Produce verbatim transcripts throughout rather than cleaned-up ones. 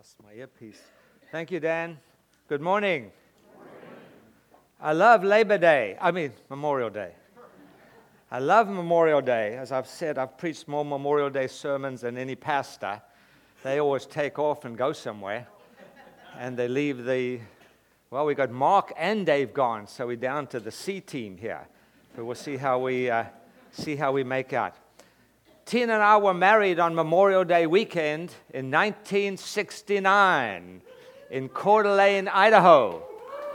Lost my earpiece. Thank you, Dan. Good morning. Good morning. I love Labor Day. I mean, Memorial Day. I love Memorial Day. As I've said, I've preached more Memorial Day sermons than any pastor. They always take off and go somewhere. And they leave the, well, we got Mark and Dave gone, so we're down to the C team here. So we'll see how we uh, see how we make out. Tina and I were married on Memorial Day weekend in nineteen sixty-nine in Coeur d'Alene, Idaho.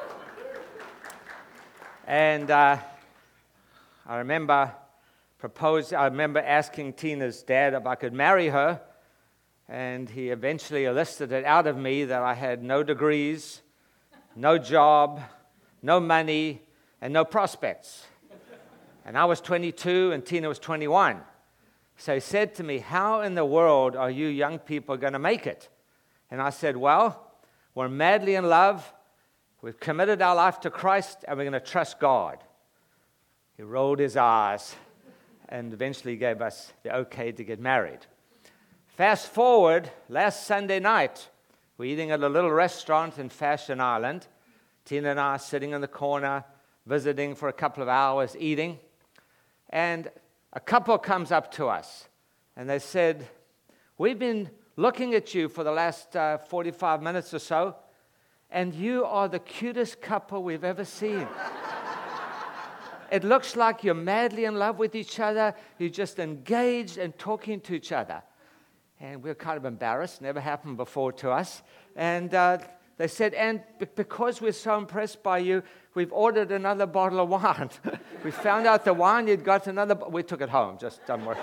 And uh, I remember proposed. I remember asking Tina's dad if I could marry her, and he eventually elicited out of me that I had no degrees, no job, no money, and no prospects. And I was twenty-two, and Tina was twenty-one. So he said to me, "How in the world are you young people going to make it?" And I said, "Well, we're madly in love. We've committed our life to Christ, and we're going to trust God." He rolled his eyes and eventually gave us the okay to get married. Fast forward, last Sunday night, we're eating at a little restaurant in Fashion Island. Tina and I are sitting in the corner, visiting for a couple of hours, eating. And a couple comes up to us, and they said, "We've been looking at you for the last uh, forty-five minutes or so, and you are the cutest couple we've ever seen. It looks like you're madly in love with each other. You're just engaged and talking to each other." And we're kind of embarrassed. Never happened before to us. And uh, they said, "And b- because we're so impressed by you, we've ordered another bottle of wine." We found out the wine you'd got another. Bo- we took it home. Just don't worry.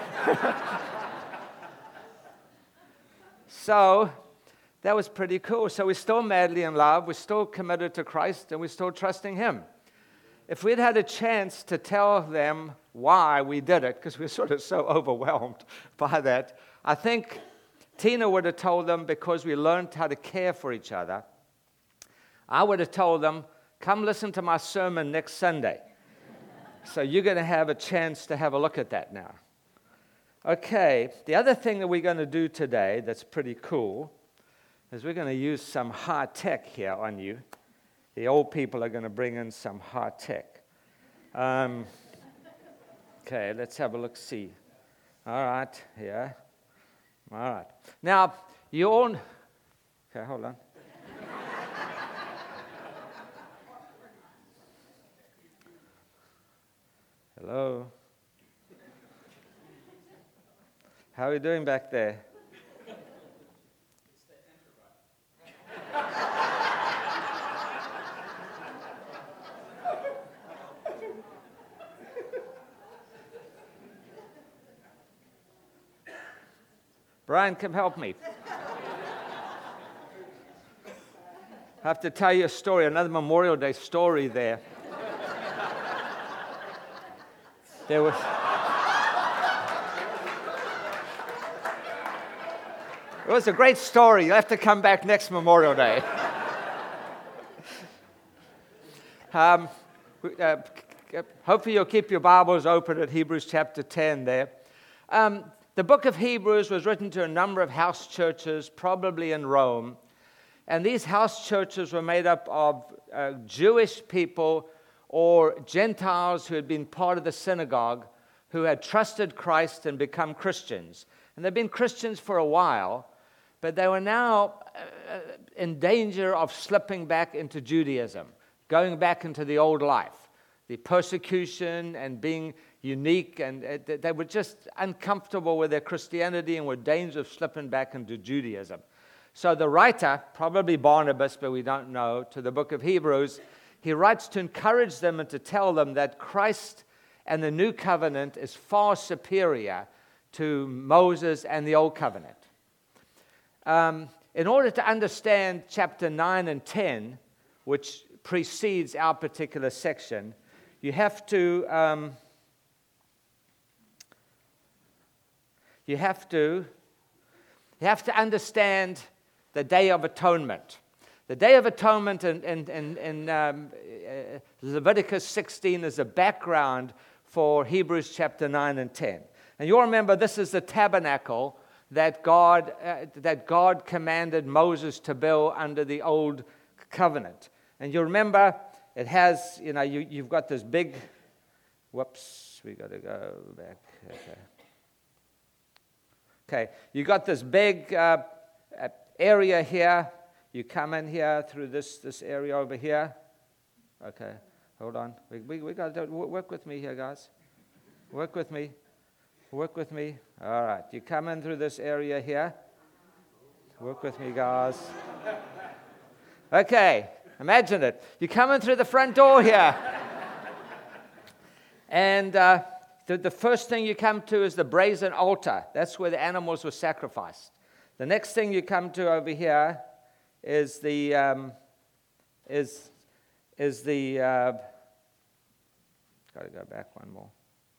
So that was pretty cool. So we're still madly in love. We're still committed to Christ, and we're still trusting Him. If we'd had a chance to tell them why we did it, because we're sort of so overwhelmed by that, I think Tina would have told them because we learned how to care for each other. I would have told them, "Come listen to my sermon next Sunday." So you're going to have a chance to have a look at that now. Okay, the other thing that we're going to do today that's pretty cool is we're going to use some high tech here on you. The old people are going to bring in some high tech. Um, okay, let's have a look, see. All right, here. All right. Now, you all... Okay, hold on. Hello? How are you doing back there? Brian, come help me. I have to tell you a story, another Memorial Day story there. There was... It was a great story. You'll have to come back next Memorial Day. um, uh, hopefully you'll keep your Bibles open at Hebrews chapter ten there. Um, the book of Hebrews was written to a number of house churches, probably in Rome. And these house churches were made up of uh, Jewish people or Gentiles who had been part of the synagogue, who had trusted Christ and become Christians. And they'd been Christians for a while, but they were now uh, in danger of slipping back into Judaism, going back into the old life, the persecution and being unique, and uh, they were just uncomfortable with their Christianity and were in danger of slipping back into Judaism. So the writer, probably Barnabas, but we don't know, to the book of Hebrews, he writes to encourage them and to tell them that Christ and the new covenant is far superior to Moses and the old covenant. Um, in order to understand chapter nine and ten, which precedes our particular section, you have to um, you have to you have to understand the Day of Atonement. The Day of Atonement in, in, in, in um, uh, Leviticus sixteen is a background for Hebrews chapter nine and ten. And you'll remember this is the tabernacle that God, uh, that God commanded Moses to build under the old covenant. And you remember, it has, you know, you, you've got this big, whoops, we got to go back. Okay. Okay, you got this big uh, area here. You come in here through this, this area over here. Okay, hold on. We, we, we got to work with me here, guys. Work with me. Work with me. All right, you come in through this area here. Work with me, guys. Okay, imagine it. You come in through the front door here. And uh, the, the first thing you come to is the brazen altar. That's where the animals were sacrificed. The next thing you come to over here is the um, is is the uh, got to go back one more.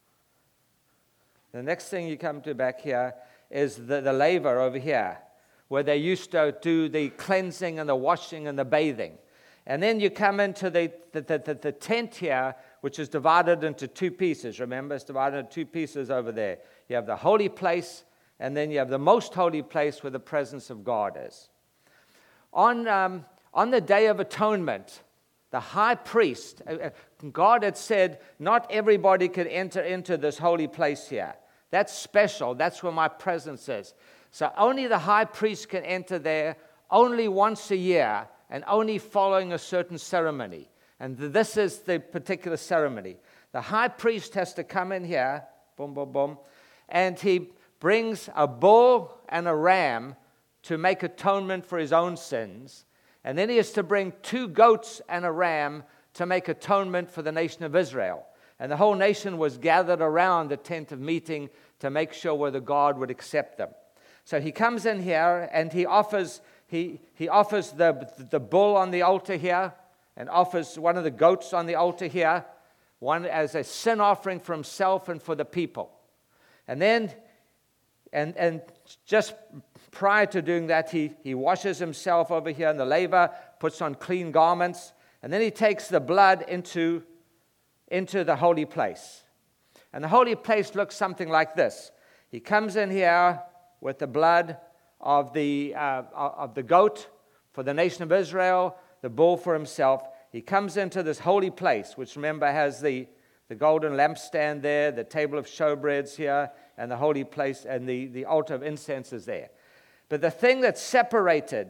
The next thing you come to back here is the, the laver over here, where they used to do the cleansing and the washing and the bathing. And then you come into the, the, the, the tent here, which is divided into two pieces. Remember, it's divided into two pieces over there. You have the holy place, and then you have the most holy place where the presence of God is. On, um, on the Day of Atonement, the high priest, uh, God had said, not everybody could enter into this holy place here. That's special. That's where my presence is. So only the high priest can enter there only once a year and only following a certain ceremony. And this is the particular ceremony. The high priest has to come in here, boom, boom, boom, and he brings a bull and a ram to make atonement for his own sins. And then he has to bring two goats and a ram to make atonement for the nation of Israel. And the whole nation was gathered around the tent of meeting to make sure whether God would accept them. So he comes in here and he offers he he offers the the bull on the altar here, and offers one of the goats on the altar here, one as a sin offering for himself and for the people. And then, and and just prior to doing that, he, he washes himself over here in the laver, puts on clean garments, and then he takes the blood into, into the holy place. And the holy place looks something like this. He comes in here with the blood of the, uh, of the goat for the nation of Israel, the bull for himself. He comes into this holy place, which remember has the, the golden lampstand there, the table of showbreads here, and the holy place, and the, the altar of incense is there. But the thing that separated,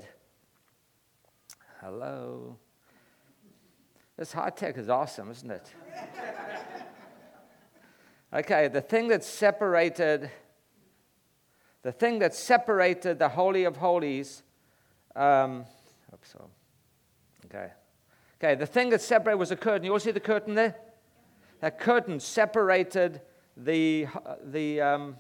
hello, this high tech is awesome, isn't it? Okay, the thing that separated, the thing that separated the Holy of Holies, um, oops, oh, okay, okay, the thing that separated was a curtain. You all see the curtain there? That curtain separated the the um,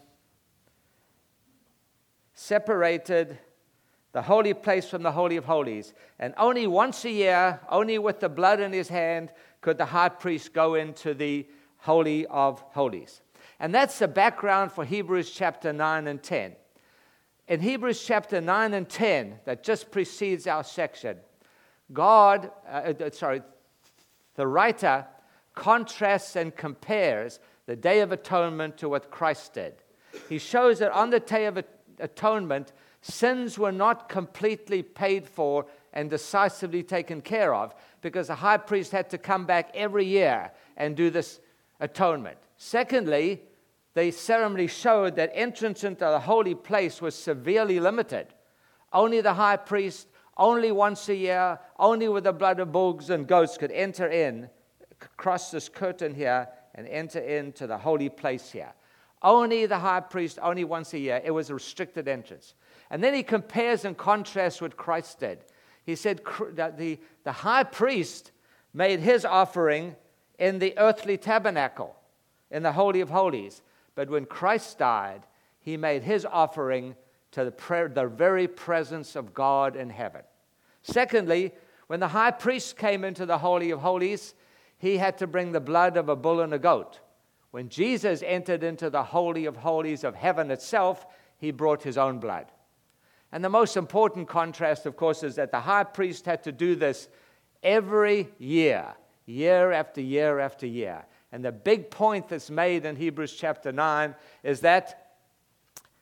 separated the holy place from the Holy of Holies. And only once a year, only with the blood in his hand, could the high priest go into the Holy of Holies. And that's the background for Hebrews chapter nine and ten. In Hebrews chapter nine and ten, that just precedes our section, God, uh, sorry, the writer contrasts and compares the Day of Atonement to what Christ did. He shows that on the Day of Atonement, sins were not completely paid for and decisively taken care of, because the high priest had to come back every year and do this atonement. Secondly, the ceremony showed that entrance into the holy place was severely limited. Only the high priest, only once a year, only with the blood of bulls and goats could enter in, cross this curtain here, and enter into the holy place here. Only the high priest, only once a year. It was a restricted entrance. And then he compares and contrasts what Christ did. He said that the, the high priest made his offering in the earthly tabernacle, in the Holy of Holies. But when Christ died, he made his offering to the, prayer, the very presence of God in heaven. Secondly, when the high priest came into the Holy of Holies, he had to bring the blood of a bull and a goat. When Jesus entered into the Holy of Holies of heaven itself, he brought his own blood. And the most important contrast, of course, is that the high priest had to do this every year, year after year after year. And the big point that's made in Hebrews chapter nine is that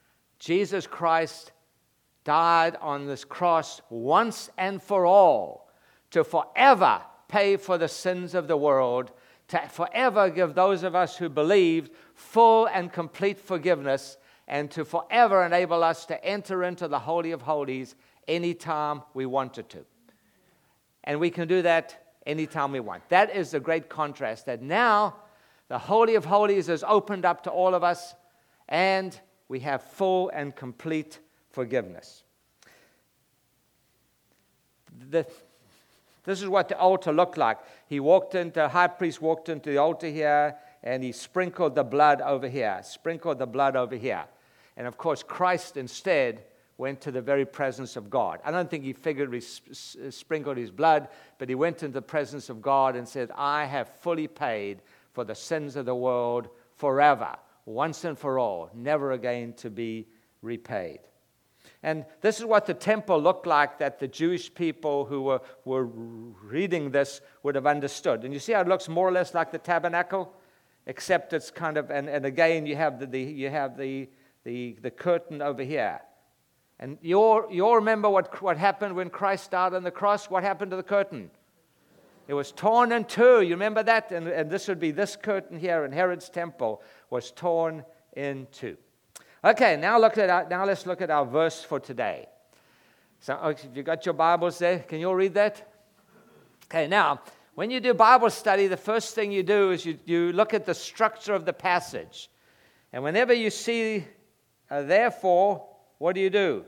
Jesus Christ died on this cross once and for all to forever pay for the sins of the world, to forever give those of us who believed full and complete forgiveness, and to forever enable us to enter into the Holy of Holies anytime we wanted to. And we can do that anytime we want. That is the great contrast, that now the Holy of Holies is opened up to all of us, and we have full and complete forgiveness. The, this is what the altar looked like. He walked into, the high priest walked into the altar here, and he sprinkled the blood over here, sprinkled the blood over here. And of course, Christ instead went to the very presence of God. I don't think he figured he sp- sprinkled his blood, but he went into the presence of God and said, I have fully paid for the sins of the world forever, once and for all, never again to be repaid. And this is what the temple looked like that the Jewish people who were, were reading this would have understood. And you see how it looks more or less like the tabernacle, except it's kind of, and, and again you have the, the you have the, the the curtain over here. And you all, you all remember what, what happened when Christ died on the cross? What happened to the curtain? It was torn in two. You remember that? And, and this would be this curtain here in Herod's temple was torn in two. Okay, now look at our, now let's look at our verse for today. So, if you got your Bibles there, can you all read that? Okay, now when you do Bible study, the first thing you do is you, you look at the structure of the passage, and whenever you see uh, therefore, what do you do?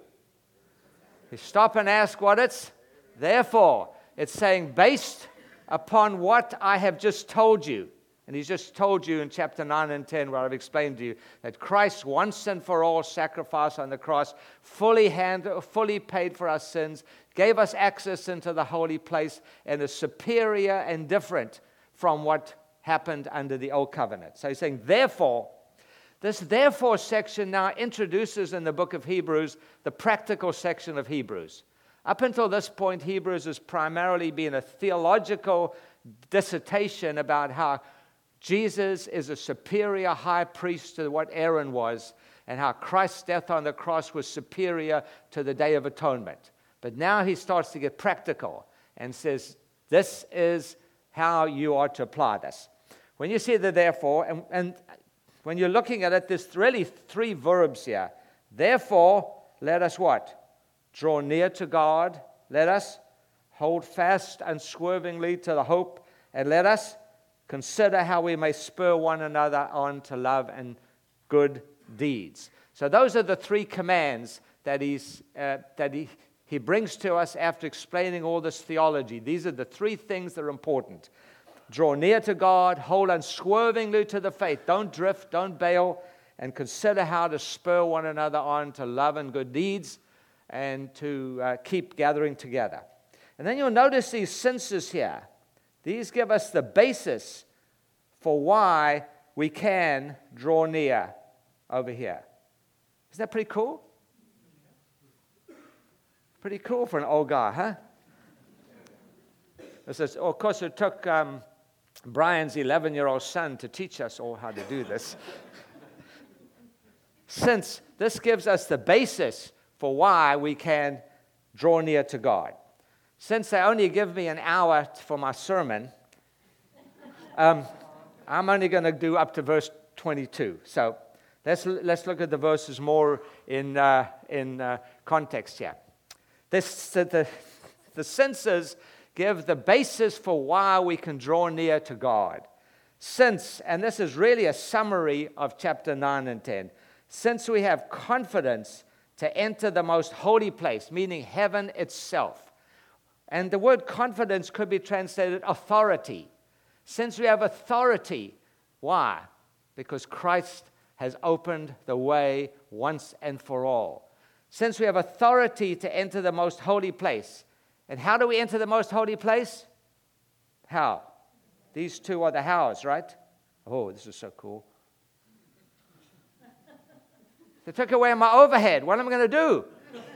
You stop and ask what it's therefore. It's saying based upon what I have just told you. And he's just told you in chapter nine and ten, where I've explained to you that Christ once and for all sacrificed on the cross, fully handled, fully paid for our sins, gave us access into the holy place, and is superior and different from what happened under the old covenant. So he's saying, therefore, this therefore section now introduces in the book of Hebrews the practical section of Hebrews. Up until this point, Hebrews has primarily been a theological dissertation about how Jesus is a superior high priest to what Aaron was, and how Christ's death on the cross was superior to the Day of Atonement. But now he starts to get practical and says, this is how you are to apply this. When you see the therefore, and, and when you're looking at it, there's really three verbs here. Therefore, let us what? Draw near to God. Let us hold fast unswervingly to the hope, and let us consider how we may spur one another on to love and good deeds. So those are the three commands that he's uh, that he, he brings to us after explaining all this theology. These are the three things that are important. Draw near to God, hold unswervingly to the faith. Don't drift, don't bail, and consider how to spur one another on to love and good deeds, and to uh, keep gathering together. And then you'll notice these senses here. These give us the basis for why we can draw near over here. Isn't that pretty cool? Pretty cool for an old guy, huh? This is, of course, it took um, Brian's eleven-year-old son to teach us all how to do this. Since this gives us the basis for why we can draw near to God. Since they only give me an hour for my sermon, um, I'm only going to do up to verse twenty-two. So let's let's look at the verses more in uh, in uh, context here. This the the senses give the basis for why we can draw near to God. Since, and this is really a summary of chapter nine and ten. Since we have confidence to enter the most holy place, meaning heaven itself. And the word confidence could be translated authority. Since we have authority, why? Because Christ has opened the way once and for all. Since we have authority to enter the most holy place. And how do we enter the most holy place? How? These two are the hows, right? Oh, this is so cool. They took away my overhead. What am I going to do?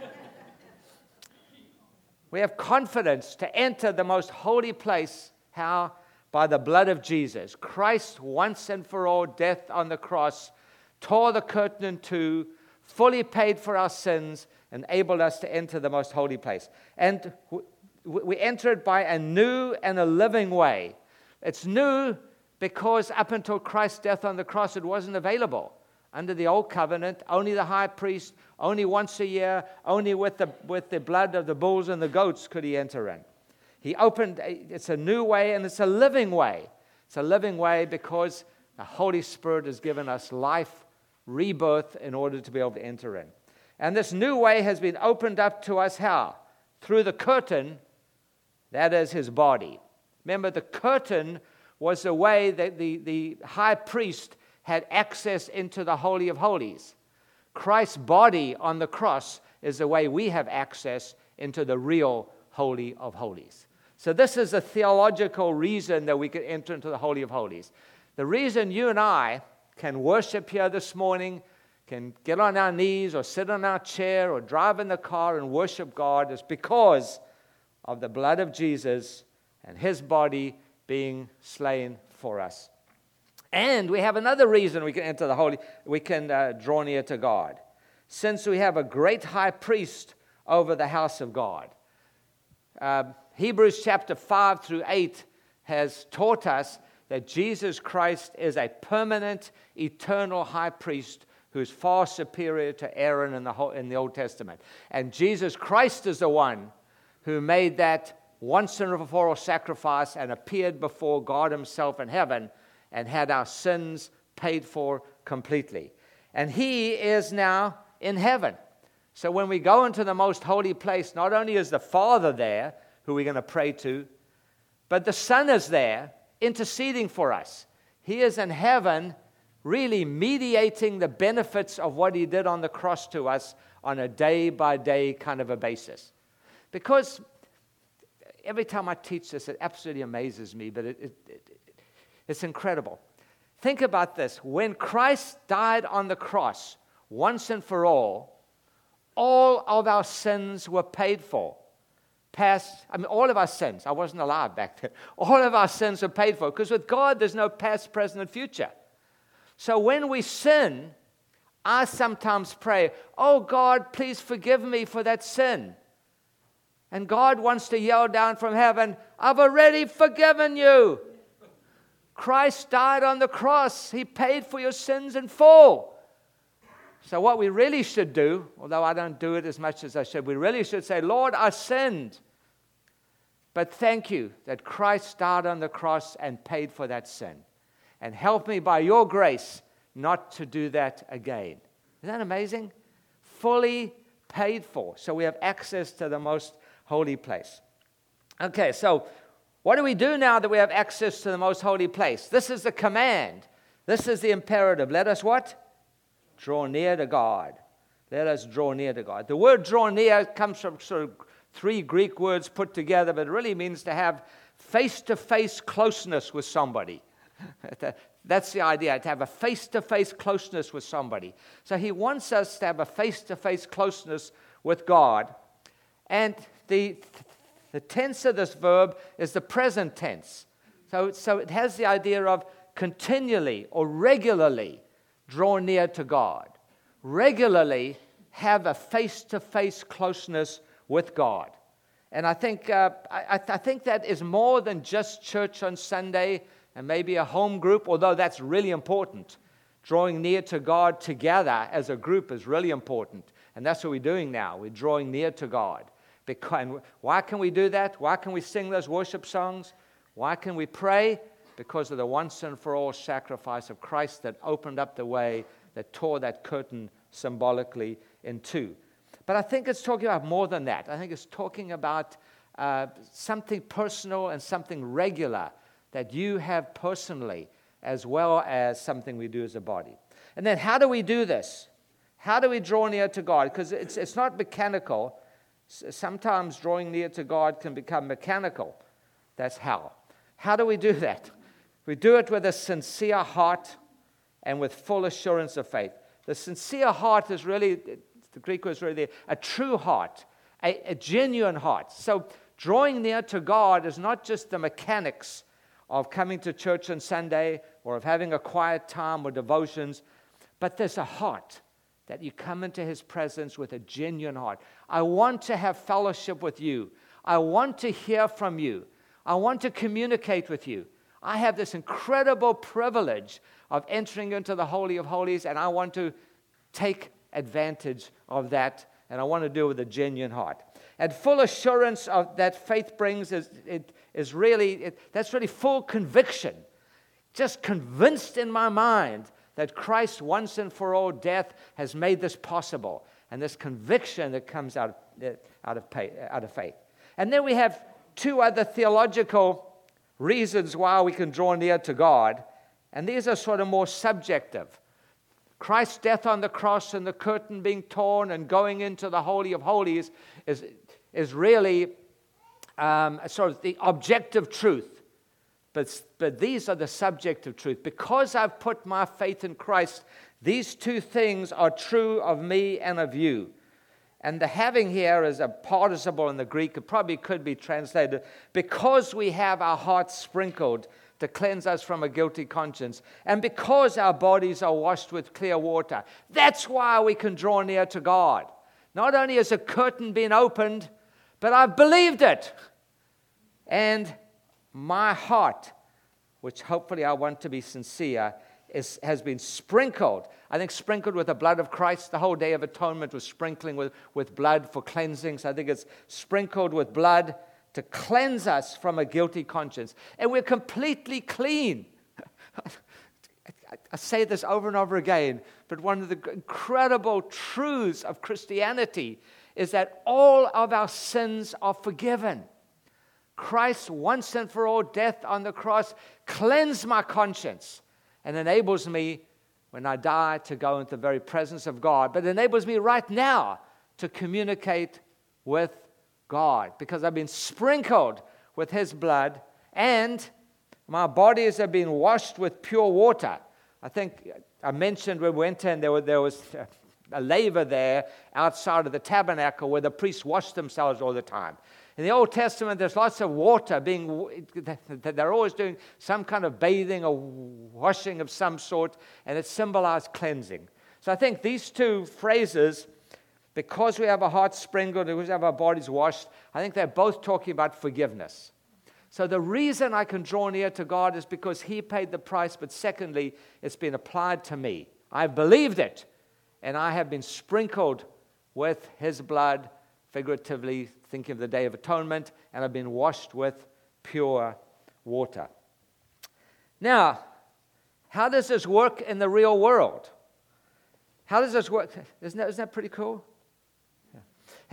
We have confidence to enter the most holy place. How? By the blood of Jesus. Christ, once and for all, death on the cross, tore the curtain in two, fully paid for our sins, enabled us to enter the most holy place. And we enter it by a new and a living way. It's new because up until Christ's death on the cross, it wasn't available. Under the old covenant, only the high priest, only once a year, only with the, with the blood of the bulls and the goats could he enter in. He opened, it's a new way and it's a living way. It's a living way because the Holy Spirit has given us life, rebirth in order to be able to enter in. And this new way has been opened up to us how? Through the curtain, that is his body. Remember, the curtain was the way that the, the high priest had access into the Holy of Holies. Christ's body on the cross is the way we have access into the real Holy of Holies. So this is a theological reason that we can enter into the Holy of Holies. The reason you and I can worship here this morning, can get on our knees or sit on our chair or drive in the car and worship God is because of the blood of Jesus and his body being slain for us. And we have another reason we can enter the Holy, we can uh, draw near to God. Since we have a great high priest over the house of God. Uh, Hebrews chapter five through eight has taught us that Jesus Christ is a permanent, eternal high priest who's far superior to Aaron in the, whole, in the Old Testament. And Jesus Christ is the one who made that once and for all sacrifice and appeared before God himself in heaven and had our sins paid for completely. And he is now in heaven. So when we go into the most holy place, not only is the Father there, who we're going to pray to, but the Son is there interceding for us. He is in heaven really mediating the benefits of what he did on the cross to us on a day-by-day kind of a basis. Because every time I teach this, it absolutely amazes me, but it, it, it, it's incredible. Think about this. When Christ died on the cross, once and for all, all of our sins were paid for. Past, I mean, all of our sins. I wasn't alive back then. All of our sins are paid for. Because with God, there's no past, present, and future. So when we sin, I sometimes pray, oh God, please forgive me for that sin. And God wants to yell down from heaven, I've already forgiven you. Christ died on the cross. He paid for your sins in full. So what we really should do, although I don't do it as much as I should, we really should say, Lord, I sinned. But thank you that Christ died on the cross and paid for that sin. And help me by your grace not to do that again. Isn't that amazing? Fully paid for. So we have access to the most holy place. Okay, so what do we do now that we have access to the most holy place? This is the command. This is the imperative. Let us what? Draw near to God. Let us draw near to God. The word draw near comes from sort of three Greek words put together, but it really means to have face-to-face closeness with somebody. That's the idea, to have a face-to-face closeness with somebody. So he wants us to have a face-to-face closeness with God. And the, the tense of this verb is the present tense. So, so it has the idea of continually or regularly draw near to God. Regularly have a face-to-face closeness with God. And I think uh, I, I think that is more than just church on Sunday and maybe a home group, although that's really important. Drawing near to God together as a group is really important. And that's what we're doing now. We're drawing near to God. Because, and why can we do that? Why can we sing those worship songs? Why can we pray? Because of the once and for all sacrifice of Christ that opened up the way, that tore that curtain symbolically in two. But I think it's talking about more than that. I think it's talking about uh, something personal and something regular that you have personally, as well as something we do as a body. And then how do we do this? How do we draw near to God? Because it's, it's not mechanical. Sometimes drawing near to God can become mechanical. That's how. How do we do that? We do it with a sincere heart and with full assurance of faith. The sincere heart is really, the Greek word is really a true heart, a, a genuine heart. So drawing near to God is not just the mechanics of coming to church on Sunday or of having a quiet time or devotions, but there's a heart. that you come into his presence with a genuine heart. I want to have fellowship with you. I want to hear from you. I want to communicate with you. I have this incredible privilege of entering into the Holy of Holies, and I want to take advantage of that, and I want to do it with a genuine heart. And full assurance of that faith brings is it is really it, that's really full conviction, just convinced in my mind that Christ once and for all death has made this possible, and this conviction that comes out of, out of out of faith. And then we have two other theological reasons why we can draw near to God, and these are sort of more subjective. Christ's death on the cross and the curtain being torn and going into the Holy of Holies is, is really um, sort of the objective truth. But, but these are the subjective truth. Because I've put my faith in Christ, these two things are true of me and of you. And the having here is a participle in the Greek. It probably could be translated, because we have our hearts sprinkled to cleanse us from a guilty conscience, and because our bodies are washed with clear water. That's why we can draw near to God. Not only has a curtain been opened, but I've believed it. And my heart, which hopefully I want to be sincere, is, has been sprinkled. I think sprinkled with the blood of Christ. The whole Day of Atonement was sprinkling with, with blood for cleansing. So I think it's sprinkled with blood to cleanse us from a guilty conscience. And we're completely clean. I say this over and over again, but one of the incredible truths of Christianity is that all of our sins are forgiven. Christ, once and for all death on the cross, cleansed my conscience and enables me, when I die, to go into the very presence of God, but enables me right now to communicate with God, because I've been sprinkled with his blood, and my bodies have been washed with pure water. I think I mentioned when we went in, there, were, there was a laver there outside of the tabernacle where the priests washed themselves all the time. In the Old Testament, there's lots of water being, they're always doing some kind of bathing or washing of some sort, and it symbolized cleansing. So I think these two phrases, because we have our hearts sprinkled, because we have our bodies washed, I think they're both talking about forgiveness. So the reason I can draw near to God is because he paid the price, but secondly, it's been applied to me. I've believed it, and I have been sprinkled with his blood, figuratively thinking of the Day of Atonement, and I've been washed with pure water. Now, how does this work in the real world? How does this work? Isn't that, isn't that pretty cool? Yeah.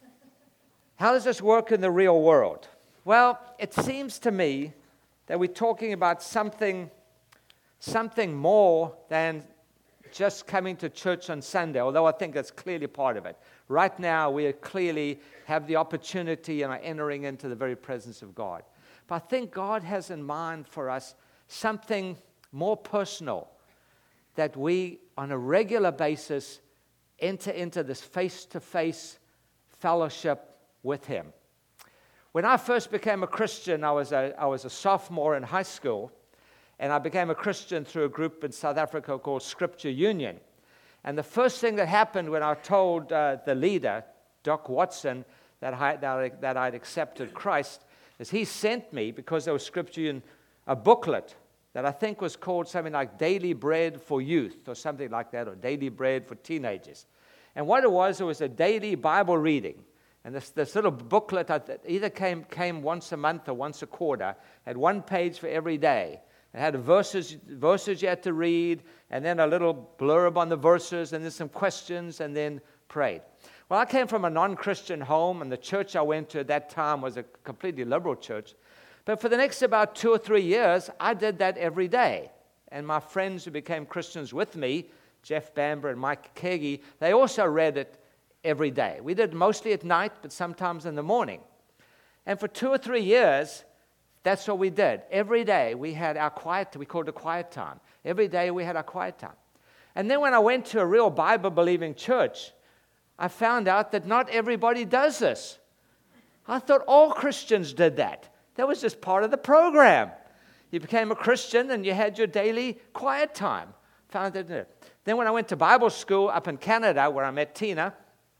How does this work in the real world? Well, it seems to me that we're talking about something, something more than just coming to church on Sunday, although I think that's clearly part of it. Right now, we clearly have the opportunity and are entering into the very presence of God. But I think God has in mind for us something more personal, that we, on a regular basis, enter into this face-to-face fellowship with him. When I first became a Christian, I was a, I was a sophomore in high school, and I became a Christian through a group in South Africa called Scripture Union. And the first thing that happened when I told uh, the leader, Doc Watson, that, I, that, I, that I'd accepted Christ, is he sent me, because there was Scripture Union, a booklet that I think was called something like Daily Bread for Youth, or something like that, or Daily Bread for Teenagers. And what it was, it was a daily Bible reading. And this, this little booklet either came, came once a month or once a quarter, had one page for every day. It had verses, verses you had to read, and then a little blurb on the verses, and then some questions, and then prayed. Well, I came from a non-Christian home, and the church I went to at that time was a completely liberal church. But for the next about two or three years, I did that every day. And my friends who became Christians with me, Jeff Bamber and Mike Kegi, they also read it every day. We did mostly at night, but sometimes in the morning. And for two or three years, that's what we did. Every day we had our quiet, we called it quiet time. Every day we had our quiet time. And then when I went to a real Bible-believing church, I found out that not everybody does this. I thought all Christians did that. That was just part of the program. You became a Christian and you had your daily quiet time. found it. Then when I went to Bible school up in Canada, where I met Tina,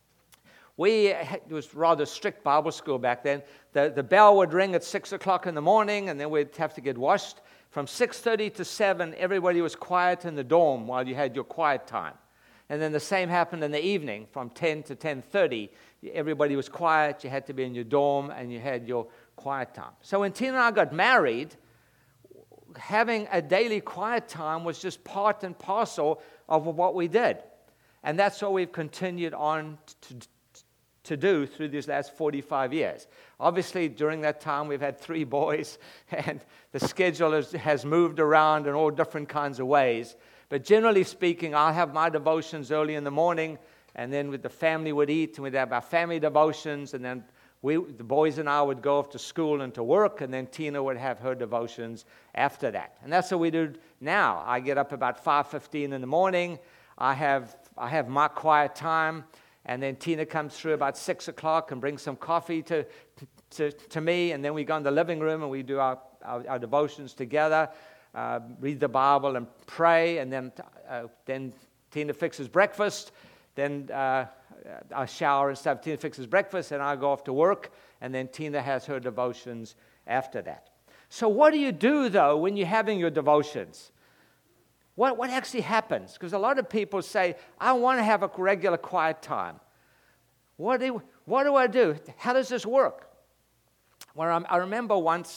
we had, it was rather strict Bible school back then. The, the bell would ring at six o'clock in the morning, and then we'd have to get washed. From six thirty to seven, everybody was quiet in the dorm while you had your quiet time. And then the same happened in the evening. From ten to ten thirty, everybody was quiet. You had to be in your dorm, and you had your quiet time. So when Tina and I got married, having a daily quiet time was just part and parcel of what we did. And that's what we've continued on to to do through these last forty-five years. Obviously, during that time, we've had three boys, and the schedule has, has moved around in all different kinds of ways. But generally speaking, I'll have my devotions early in the morning, and then with the family would eat, and we'd have our family devotions, and then we, the boys and I would go off to school and to work, and then Tina would have her devotions after that. And that's what we do now. I get up about five fifteen in the morning. I have I have my quiet time. And then Tina comes through about six o'clock and brings some coffee to, to, to me. And then we go in the living room and we do our, our, our devotions together, uh, read the Bible and pray. And then, uh, then Tina fixes breakfast. Then uh, I shower and stuff. Tina fixes breakfast and I go off to work. And then Tina has her devotions after that. So what do you do, though, when you're having your devotions? What, what actually happens? Because a lot of people say, I want to have a regular quiet time. What do, what do I do? How does this work? Well, I, I remember once,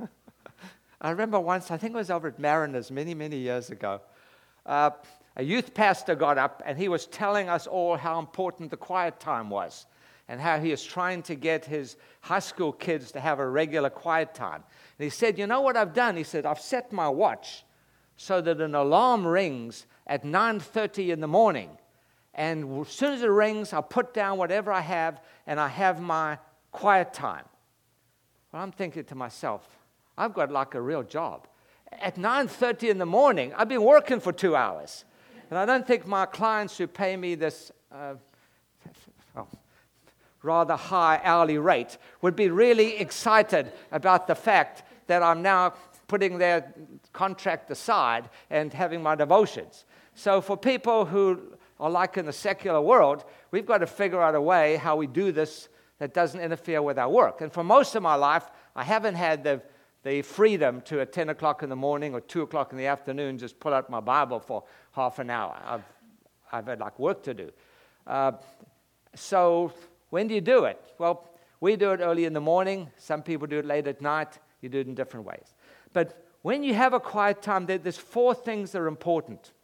I remember once, I think it was over at Mariners many, many years ago, uh, a youth pastor got up and he was telling us all how important the quiet time was and how he is trying to get his high school kids to have a regular quiet time. And he said, you know what I've done? He said, I've set my watch so that an alarm rings at nine thirty in the morning. And as soon as it rings, I'll put down whatever I have, and I have my quiet time. Well, I'm thinking to myself, I've got like a real job. At nine thirty in the morning, I've been working for two hours. And I don't think my clients who pay me this uh, oh, rather high hourly rate would be really excited about the fact that I'm now putting their contract aside and having my devotions. So for people who are like in the secular world, we've got to figure out a way how we do this that doesn't interfere with our work. And for most of my life, I haven't had the, the freedom to at ten o'clock in the morning or two o'clock in the afternoon just pull out my Bible for half an hour. I've, I've had like work to do. Uh, so when do you do it? Well, we do it early in the morning. Some people do it late at night. You do it in different ways. But when you have a quiet time, there's four things that are important.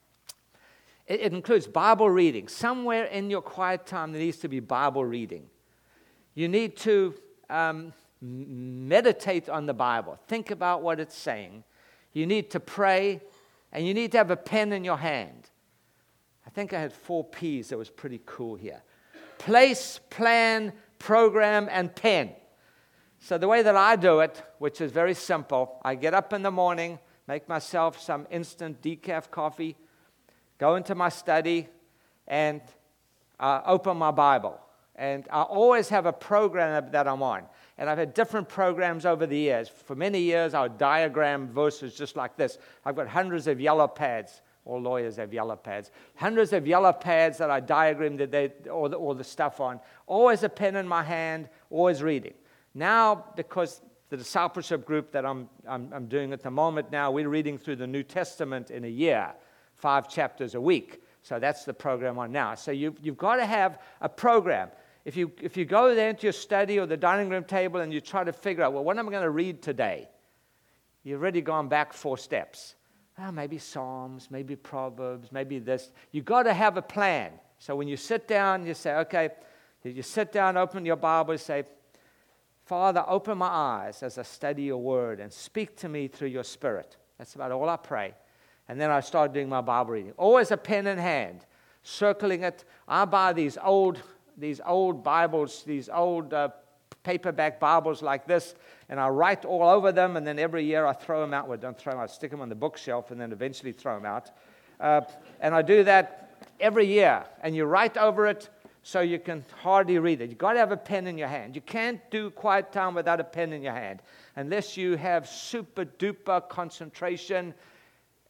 It, it includes Bible reading. Somewhere in your quiet time, there needs to be Bible reading. You need to um, meditate on the Bible. Think about what it's saying. You need to pray, and you need to have a pen in your hand. I think I had four P's that was pretty cool here. Place, plan, program, and pen. So the way that I do it, which is very simple, I get up in the morning, make myself some instant decaf coffee, go into my study, and uh, open my Bible. And I always have a program that I'm on. And I've had different programs over the years. For many years, I would diagram verses just like this. I've got hundreds of yellow pads. All lawyers have yellow pads. Hundreds of yellow pads that I diagram that they, all, the, all the stuff on. Always a pen in my hand, always reading. Now, because the discipleship group that I'm, I'm, I'm doing at the moment now, we're reading through the New Testament in a year, five chapters a week. So that's the program on now. So you've, you've got to have a program. If you, if you go there into your study or the dining room table and you try to figure out, well, what am I going to read today? You've already gone back four steps. Oh, maybe Psalms, maybe Proverbs, maybe this. You've got to have a plan. So when you sit down, you say, okay, you sit down, open your Bible, say, Father, open my eyes as I study your word and speak to me through your Spirit. That's about all I pray. And then I start doing my Bible reading. Always a pen in hand, circling it. I buy these old, these old Bibles, these old uh, paperback Bibles like this, and I write all over them, and then every year I throw them out. Well, don't throw them out, I stick them on the bookshelf, and then eventually throw them out. Uh, and I do that every year, and you write over it, so you can hardly read it. You've got to have a pen in your hand. You can't do quiet time without a pen in your hand. Unless you have super duper concentration,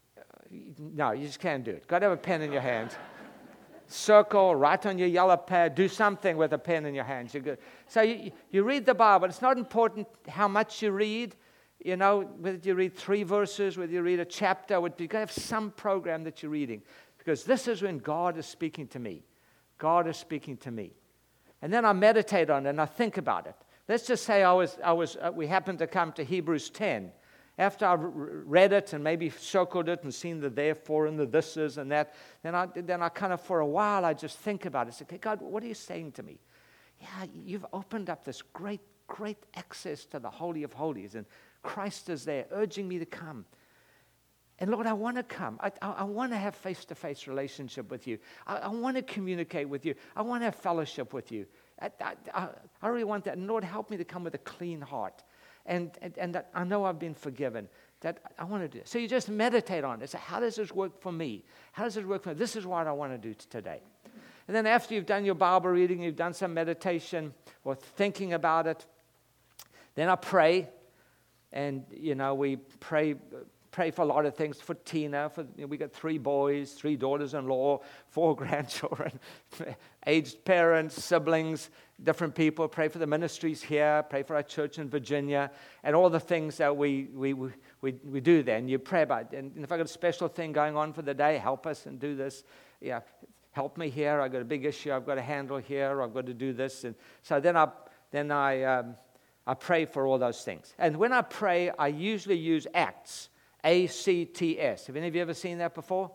No, you just can't do it. Got to have a pen in your hand. Circle, write on your yellow pad, do something with a pen in your hands. You're good. So you, you read the Bible. It's not important how much you read. You know, whether you read three verses, whether you read a chapter, you've got to have some program that you're reading. Because this is when God is speaking to me. God is speaking to me. And then I meditate on it and I think about it. Let's just say I was, I was, uh, we happened to come to Hebrews ten. After I've read it and maybe circled it and seen the therefore and the thises and that, then I, then I kind of, for a while, I just think about it. Say, okay, God, what are you saying to me? Yeah, you've opened up this great, great access to the Holy of Holies, and Christ is there urging me to come. And Lord, I want to come. I, I, I want to have face-to-face relationship with you. I, I want to communicate with you. I want to have fellowship with you. I, I, I really want that. And Lord, help me to come with a clean heart. And, and, and that I know I've been forgiven, that I want to do it. So you just meditate on it. Say, how does this work for me? How does it work for me? This is what I want to do today. And then after you've done your Bible reading, you've done some meditation or thinking about it, then I pray. And, you know, we pray pray for a lot of things. For Tina, for you know, we got three boys, three daughters-in-law, four grandchildren, aged parents, siblings, different people. Pray for the ministries here. Pray for our church in Virginia, and all the things that we we we, we do there. And you pray about it. And if I got a special thing going on for the day, help us and do this. Yeah, help me here. I got a big issue I've got to handle here. I've got to do this. And so then I then I um, I pray for all those things. And when I pray, I usually use Acts. A C T S. Have any of you ever seen that before?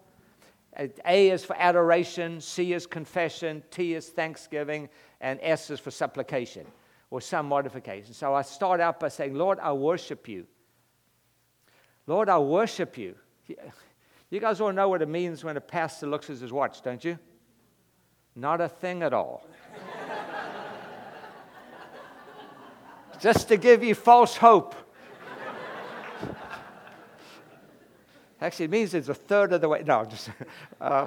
A is for adoration, C is confession, T is thanksgiving, and S is for supplication or some modification. So I start out by saying, Lord, I worship you. Lord, I worship you. You guys all know what it means when a pastor looks at his watch, don't you? Not a thing at all. Just to give you false hope. Actually, it means it's a third of the way. No, just. Uh,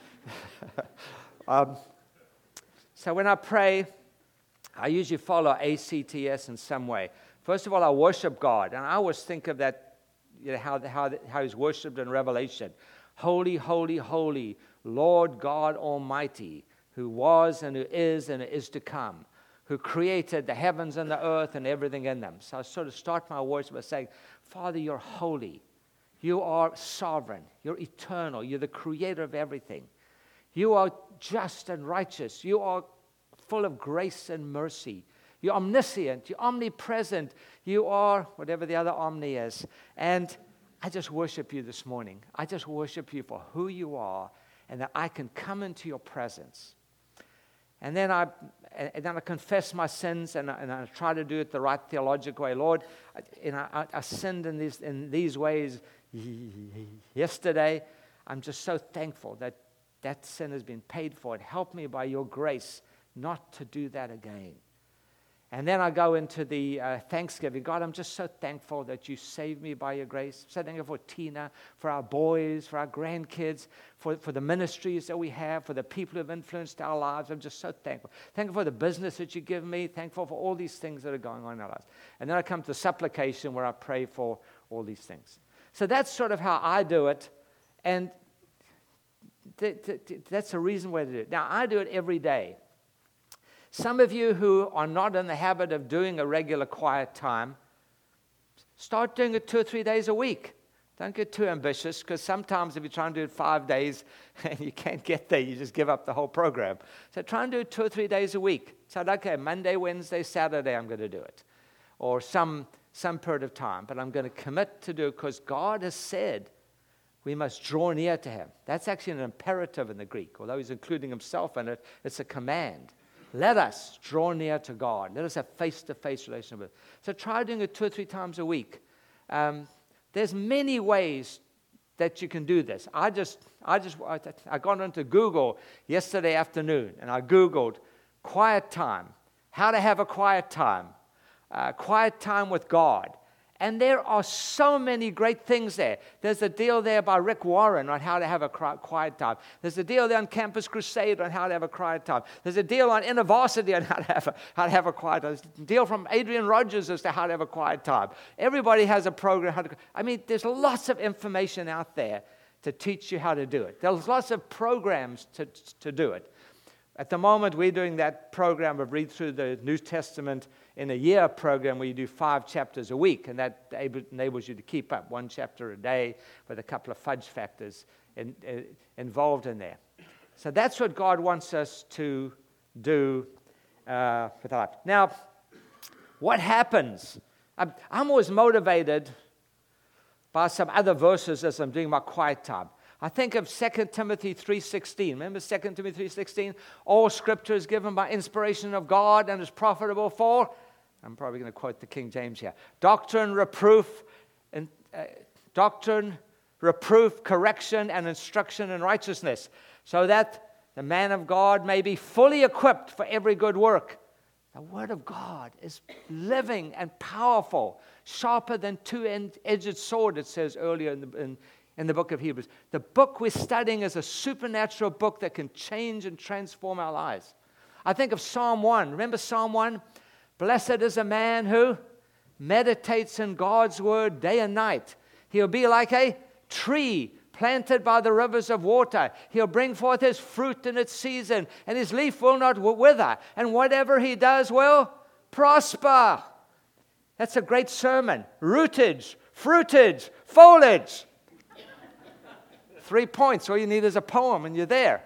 um, so when I pray, I usually follow A C T S in some way. First of all, I worship God, and I always think of that, you know, how how how He's worshipped in Revelation. Holy, holy, holy, Lord God Almighty, who was and who is and is to come, who created the heavens and the earth and everything in them. So I sort of start my worship by saying, Father, you're holy. You are sovereign. You're eternal. You're the creator of everything. You are just and righteous. You are full of grace and mercy. You're omniscient. You're omnipresent. You are whatever the other omni is. And I just worship you this morning. I just worship you for who you are, and that I can come into your presence. And then I, and then I confess my sins, and I, and I try to do it the right theological way. Lord, I, and I, I sinned in these in these ways yesterday. I'm just so thankful that that sin has been paid for. And help me by your grace not to do that again. And then I go into the uh, Thanksgiving. God, I'm just so thankful that you saved me by your grace. So thankful for Tina, for our boys, for our grandkids, for, for the ministries that we have, for the people who have influenced our lives. I'm just so thankful. Thankful for the business that you give me. Thankful for all these things that are going on in our lives. And then I come to supplication, where I pray for all these things. So that's sort of how I do it. And th- th- th- that's a reason why to do it. Now, I do it every day. Some of you who are not in the habit of doing a regular quiet time, start doing it two or three days a week. Don't get too ambitious, because sometimes if you try and do it five days and you can't get there, you just give up the whole program. So try and do it two or three days a week. So, okay, Monday, Wednesday, Saturday, I'm going to do it. Or some, some period of time. But I'm going to commit to do it because God has said we must draw near to Him. That's actually an imperative in the Greek. Although He's including Himself in it, it's a command. Let us draw near to God. Let us have face-to-face relationship with Him. So try doing it two or three times a week. Um, there's many ways that you can do this. I just, I just, I, I got into Google yesterday afternoon, and I Googled quiet time, how to have a quiet time, uh, quiet time with God. And there are so many great things there. There's a deal there by Rick Warren on how to have a quiet time. There's a deal there on Campus Crusade on how to have a quiet time. There's a deal on InterVarsity on how to have a, how to have a quiet time. There's a deal from Adrian Rogers as to how to have a quiet time. Everybody has a program. How to, I mean, there's lots of information out there. to teach you how to do it. There's lots of programs to, to do it. At the moment, we're doing that program of Read Through the New Testament in a year program where you do five chapters a week, and that enables you to keep up one chapter a day with a couple of fudge factors in, in, involved in there. So that's what God wants us to do uh, with our life. Now, what happens? I'm, I'm always motivated by some other verses as I'm doing my quiet time. I think of Second Timothy three sixteen. Remember Second Timothy three sixteen? All Scripture is given by inspiration of God and is profitable for, I'm probably going to quote the King James here, doctrine, reproof, and, uh, doctrine, reproof, correction, and instruction in righteousness, so that the man of God may be fully equipped for every good work. The Word of God is living and powerful, sharper than two-edged sword, it says earlier in the, in, in the book of Hebrews. The book we're studying is a supernatural book that can change and transform our lives. I think of Psalm one. Remember Psalm one? Blessed is a man who meditates in God's Word day and night. He'll be like a tree planted by the rivers of water. He'll bring forth his fruit in its season, and his leaf will not wither, and whatever he does will prosper. That's a great sermon. Rootage, fruitage, foliage. Three points. All you need is a poem, and you're there.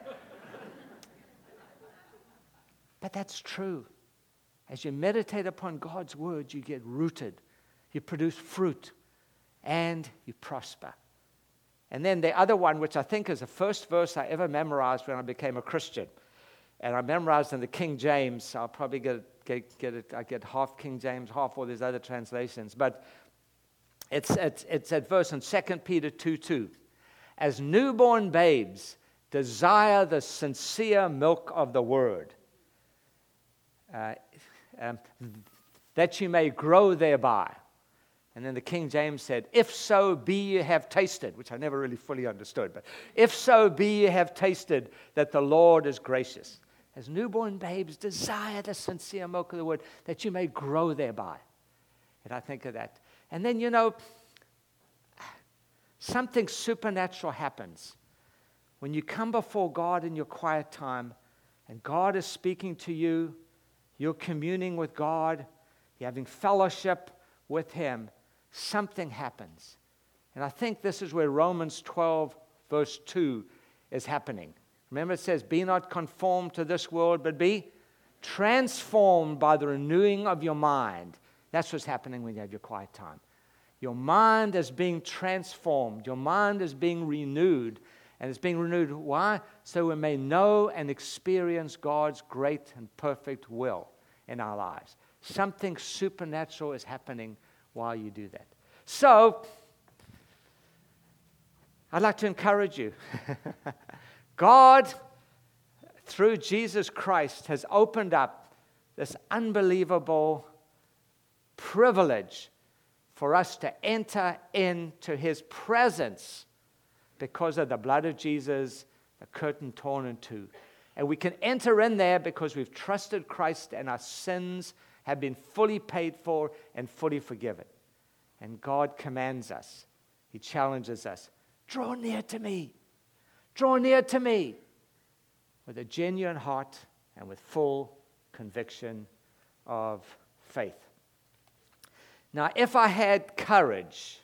But that's true. As you meditate upon God's Word, you get rooted, you produce fruit, and you prosper. And then the other one, which I think is the first verse I ever memorized when I became a Christian. And I memorized in the King James. I'll probably get, get, get it. I get half King James, half all these other translations. But it's, it's, it's that verse in Second Peter two two. As newborn babes, desire the sincere milk of the Word, uh, um, that you may grow thereby. And then the King James said, if so be you have tasted, which I never really fully understood, but if so be you have tasted that the Lord is gracious. As newborn babes, desire the sincere milk of the Word, that you may grow thereby. And I think of that. And then, you know, something supernatural happens. When you come before God in your quiet time, and God is speaking to you, you're communing with God, you're having fellowship with Him, something happens. And I think this is where Romans twelve, verse two is happening. Remember, it says, be not conformed to this world, but be transformed by the renewing of your mind. That's what's happening when you have your quiet time. Your mind is being transformed. Your mind is being renewed. And it's being renewed, why? So we may know and experience God's great and perfect will in our lives. Something supernatural is happening while you do that. So, I'd like to encourage you. God, through Jesus Christ, has opened up this unbelievable privilege for us to enter into His presence because of the blood of Jesus, the curtain torn in two. And we can enter in there because we've trusted Christ and our sins have been fully paid for and fully forgiven. And God commands us. He challenges us. Draw near to me. Draw near to me with a genuine heart and with full conviction of faith. Now, if I had courage,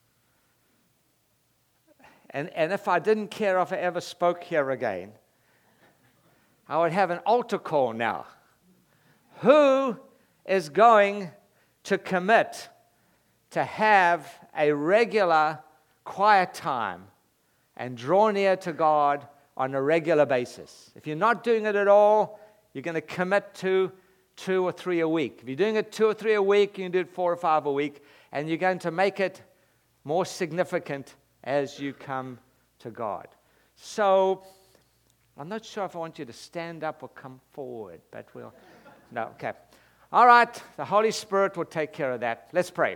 and, and if I didn't care if I ever spoke here again, I would have an altar call now. Who is going to commit to have a regular quiet time and draw near to God on a regular basis? If you're not doing it at all, you're going to commit to two or three a week. If you're doing it two or three a week, you can do it four or five a week, and you're going to make it more significant as you come to God. So, I'm not sure if I want you to stand up or come forward, but we'll... No, okay. All right, the Holy Spirit will take care of that. Let's pray.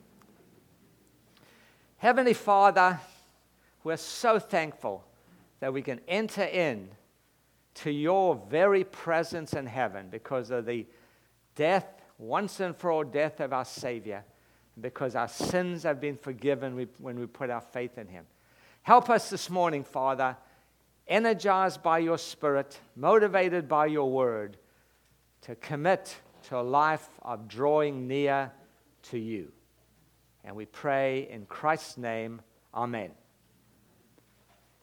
Heavenly Father, we're so thankful that we can enter in to your very presence in heaven because of the death, once and for all death of our Savior, because our sins have been forgiven when we put our faith in Him. Help us this morning, Father, energized by your Spirit, motivated by your word, to commit to a life of drawing near to you. And we pray in Christ's name, amen.